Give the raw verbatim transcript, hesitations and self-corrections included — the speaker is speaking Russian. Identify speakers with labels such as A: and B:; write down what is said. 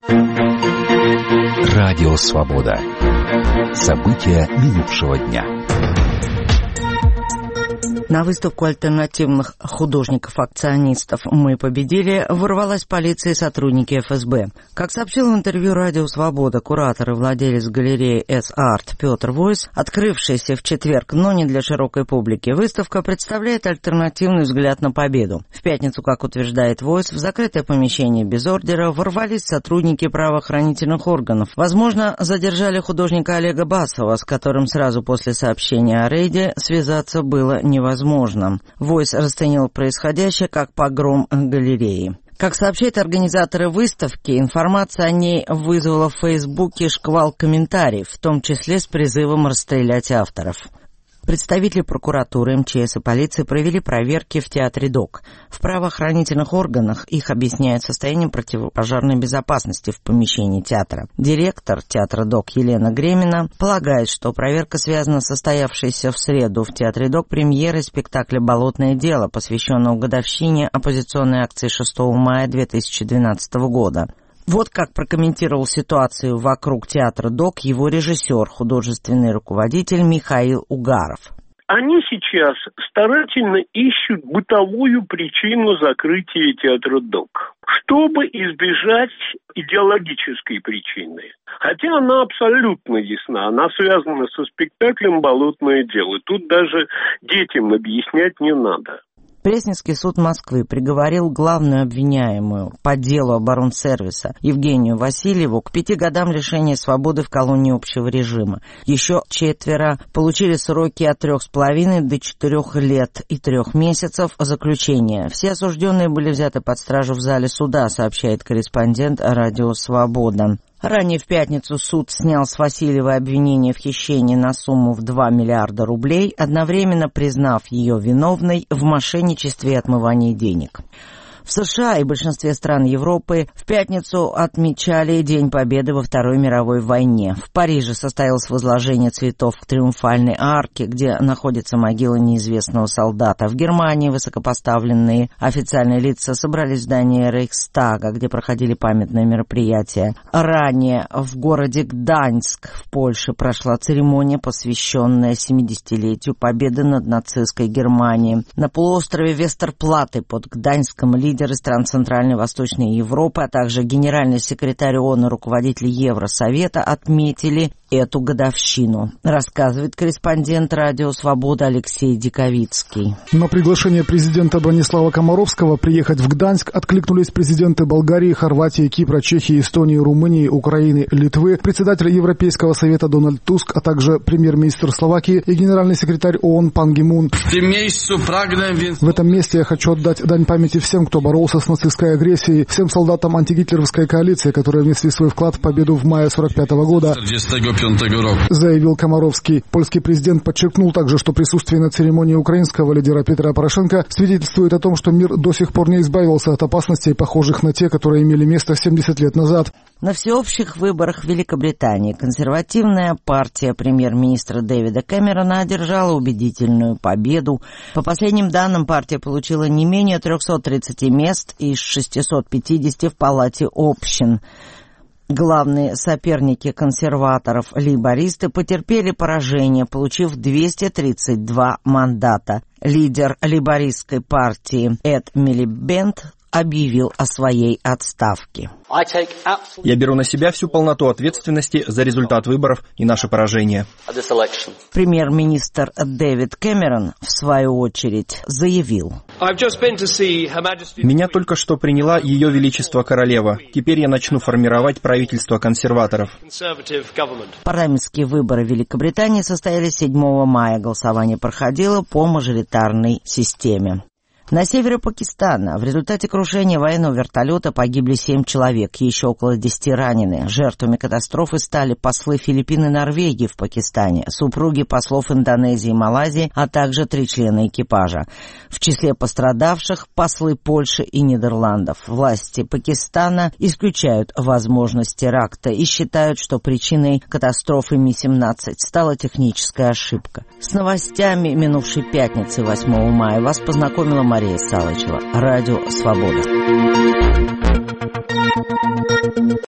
A: Радио Свобода. События минувшего дня.
B: На выставку альтернативных художников-акционистов «Мы победили» ворвалась полиция и сотрудники эф эс бэ. Как сообщил в интервью «Радио Свобода» куратор и владелец галереи «С-Арт» Петр Войс, открывшаяся в четверг, но не для широкой публики, выставка представляет альтернативный взгляд на победу. В пятницу, как утверждает Войс, в закрытое помещение без ордера ворвались сотрудники правоохранительных органов. Возможно, задержали художника Олега Басова, с которым сразу после сообщения о рейде связаться было невозможно. Возможно. Войс расценил происходящее как погром галереи. Как сообщают организаторы выставки, информация о ней вызвала в Фейсбуке шквал комментариев, в том числе с призывом расстрелять авторов. Представители прокуратуры, эм че эс и полиции провели проверки в театре ДОК. В правоохранительных органах их объясняют состоянием противопожарной безопасности в помещении театра. Директор театра ДОК Елена Гремина полагает, что проверка связана с состоявшейся в среду в театре ДОК премьерой спектакля «Болотное дело», посвященного годовщине оппозиционной акции шестого мая две тысячи двенадцатого года. Вот как прокомментировал ситуацию вокруг театра ДОК его режиссер, художественный руководитель Михаил Угаров.
C: Они сейчас старательно ищут бытовую причину закрытия театра ДОК, чтобы избежать идеологической причины. Хотя она абсолютно ясна, она связана со спектаклем «Болотное дело». Тут даже детям объяснять не надо.
B: Пресненский суд Москвы приговорил главную обвиняемую по делу оборонсервиса Евгению Васильеву к пяти годам лишения свободы в колонии общего режима. Еще четверо получили сроки от трех с половиной до четырех лет и трех месяцев заключения. Все осужденные были взяты под стражу в зале суда, сообщает корреспондент «Радио Свобода». Ранее в пятницу суд снял с Васильевой обвинение в хищении на сумму в два миллиарда рублей, одновременно признав ее виновной в мошенничестве и отмывании денег. В США и большинстве стран Европы в пятницу отмечали День Победы во Второй мировой войне. В Париже состоялось возложение цветов к Триумфальной арке, где находится могила неизвестного солдата. В Германии высокопоставленные официальные лица собрались в здании Рейхстага, где проходили памятные мероприятия. Ранее в городе Гданьск в Польше прошла церемония, посвященная семидесятилетию победы над нацистской Германией. На полуострове Вестерплаты под Гданьском лидером Лидеры стран Центральной и Восточной Европы, а также генеральный секретарь ООН и руководители Евросовета отметили эту годовщину, рассказывает корреспондент «Радио Свобода» Алексей Диковицкий.
D: На приглашение президента Бронислава Комаровского приехать в Гданьск откликнулись президенты Болгарии, Хорватии, Кипра, Чехии, Эстонии, Румынии, Украины, Литвы, председатель Европейского совета Дональд Туск, а также премьер-министр Словакии и генеральный секретарь ООН Пан Ги Мун. В этом месте я хочу отдать дань памяти всем, кто боролся с нацистской агрессией, всем солдатам антигитлеровской коалиции, которые внесли свой вклад в победу в мае сорок пятого года, заявил Комаровский. Польский президент подчеркнул также, что присутствие на церемонии украинского лидера Петра Порошенко свидетельствует о том, что мир до сих пор не избавился от опасностей, похожих на те, которые имели место семьдесят лет назад.
B: На всеобщих выборах в Великобритании консервативная партия премьер-министра Дэвида Кэмерона одержала убедительную победу. По последним данным, партия получила не менее триста тридцать мест из шестисот пятидесяти в Палате общин. Главные соперники консерваторов, лейбористы, потерпели поражение, получив двести тридцать два мандата. Лидер лейбористской партии Эд Милибенд объявил о своей отставке.
E: Я беру на себя всю полноту ответственности за результат выборов и наше поражение.
B: Премьер-министр Дэвид Кэмерон, в свою очередь, заявил:
E: «Меня только что приняла Ее Величество Королева. Теперь я начну формировать правительство консерваторов».
B: Парламентские выборы в Великобритании состоялись седьмого мая. Голосование проходило по мажоритарной системе. На севере Пакистана в результате крушения военного вертолета погибли семь человек, еще около десяти ранены. Жертвами катастрофы стали послы Филиппин и Норвегии в Пакистане, супруги послов Индонезии и Малайзии, а также три члена экипажа. В числе пострадавших послы Польши и Нидерландов. Власти Пакистана исключают возможность теракта и считают, что причиной катастрофы Ми семнадцать стала техническая ошибка. С новостями минувшей пятницы, восьмого мая, вас познакомила Мария Салычева. Радио Свобода.